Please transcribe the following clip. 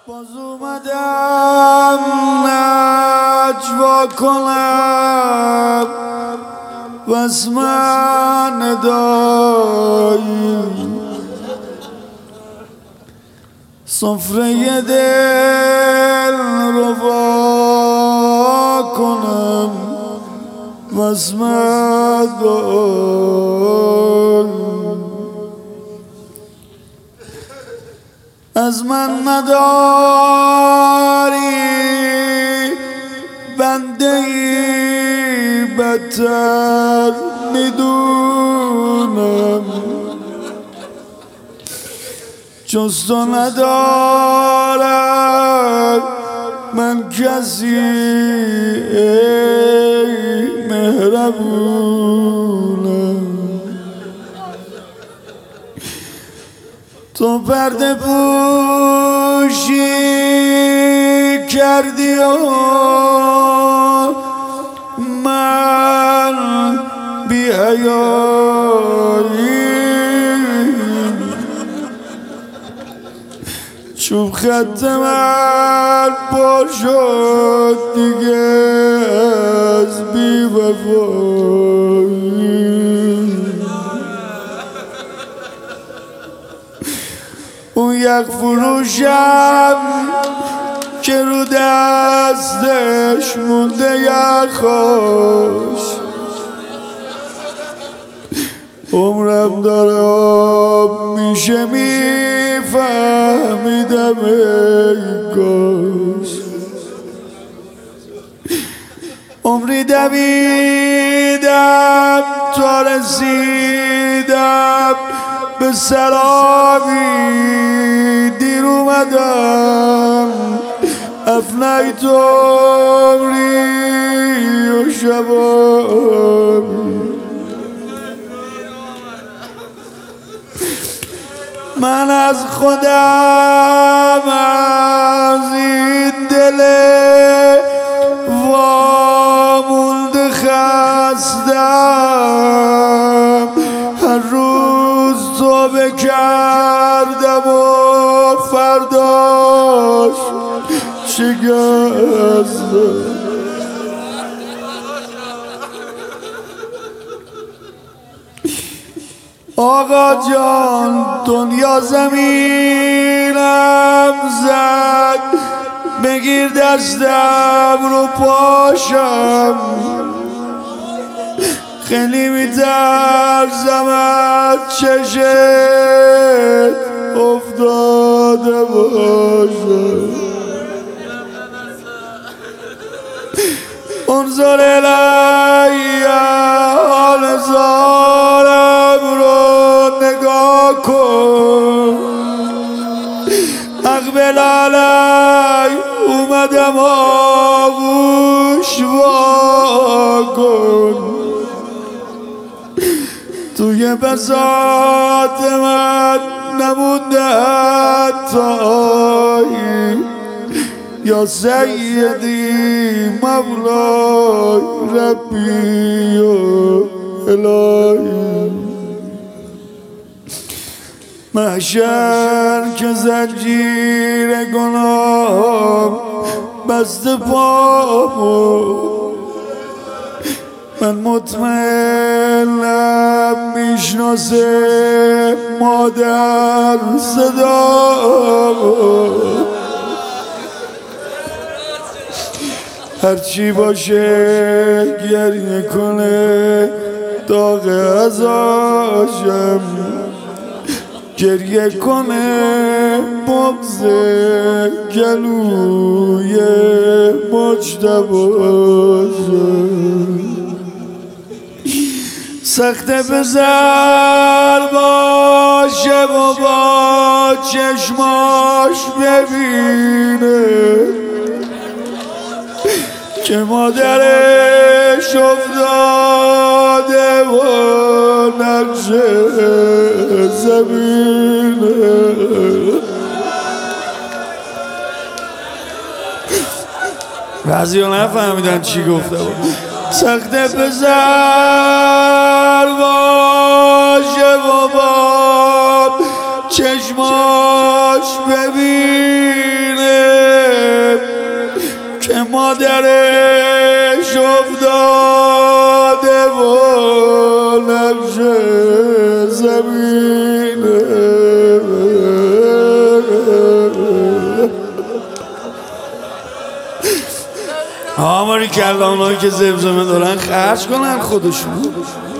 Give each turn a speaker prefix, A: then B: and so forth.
A: باز اومدم نجوا کنم وز من ندایی سفره دل روا کنم وز من ندایی از من نداری بنده ای بدتر میدونم جز تو ندارم من کسی ای مهربونم تو پرده پوشی کردی و من بی حیایی چوب خط من پر شد دیگه از بی وفایی اون یک فروشم که رو دستش مونده یخاش عمرم داره آب میشه میفهمیدم ای کاش عمری دویدم تا رسیدم به سرابی دیر اومدم افنیت عمری و شبابی من از خودم از این دل وامونده خستم هر روز توبه کردم و فرداش شکستم آقا جان دنیا زمینم زد بگیر دستم رو پاشم خیلی میترسم از چشت افتاده باشم انظر الی حال زارم رو نگاه کن اقبل علی اومدم آغوش وا کن توی بساط من نمونده حتایی یا سیدی مولای ربی و الهی محشر که زنجیر گناه بسته پامو من مطمئنم میشناسه مادر صدامو هرچی باشه گریه کنه داغ ازاشم گریه کنه بغض گلوی مجتباشم سخت بزر باشه و با چشماش ببینه که مادرش افتاده و نقش زمینه بعضی ها نفهمیدن چی گفته سخت پسر باشه بابا چشماش ببینه مادرش افتاده و نقش زمینه آماری کلا اونایی که زمزمه دارن خرج کنن خودشون